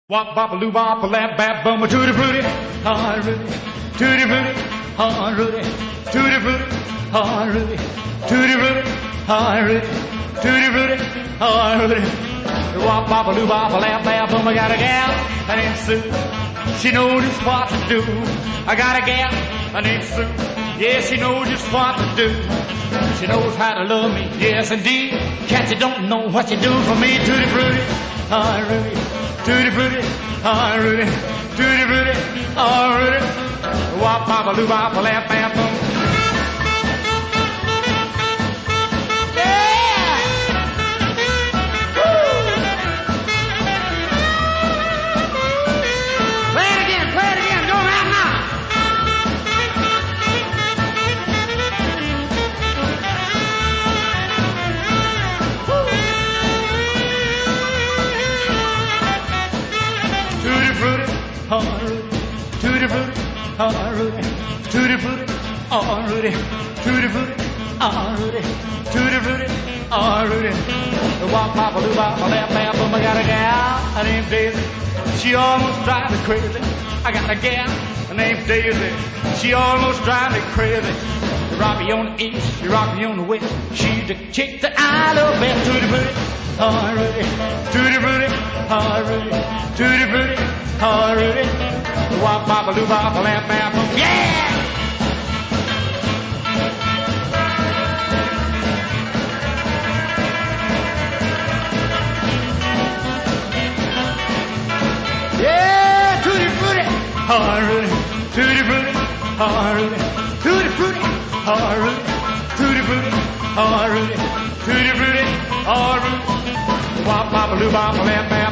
Wop bop a loo bop a lap bap bum a tutti frutti, ha Rudy, tutti frutti, ha Rudy, tutti frutti, ha Rudy, tutti frutti, ha Rudy, tutti frutti, ha Rudy. Wop bop a loo bop a lap bap bum. I got a gal, her name's Sue. She knows just what to do. I got a gal, her name's Sue. Yeah, she knows just what to do. She knows how to love me, yes indeed. Cats, you don't know what you do for me. Tutti frutti, ha Rudy. Tutti frutti, ah Rudy, tutti frutti, ah Rudy. Wop bop a loo bop a lap bap bum. Yeah! Woo! Play it again, go right now. Tutti frutti, ah Rudy, tutti frutti, ah Rudy, tutti frutti, ah Rudy, tutti frutti, ah Rudy, tutti frutti, ah Rudy. Wop bop a loo bop a lap bap bum. I got a gal, her name's Daisy. She almost drives me crazy. I got a gal, her name's Daisy. She almost drives me crazy. She rock me on the east, she rock me on the west. She's the chick that I love best. Tutti frutti, ah Rudy, tutti frutti, ah Rudy, tutti frutti, ah Rudy. Wop bop a loo bop a lap bap bum. Yeah! Yeah, tutti frutti, ah Rudy, tutti frutti, ah Rudy, tutti frutti, ah Rudy, tutti frutti, ah Rudy, tutti frutti, ah Rudy. Wop bop a loo bop a lap bap.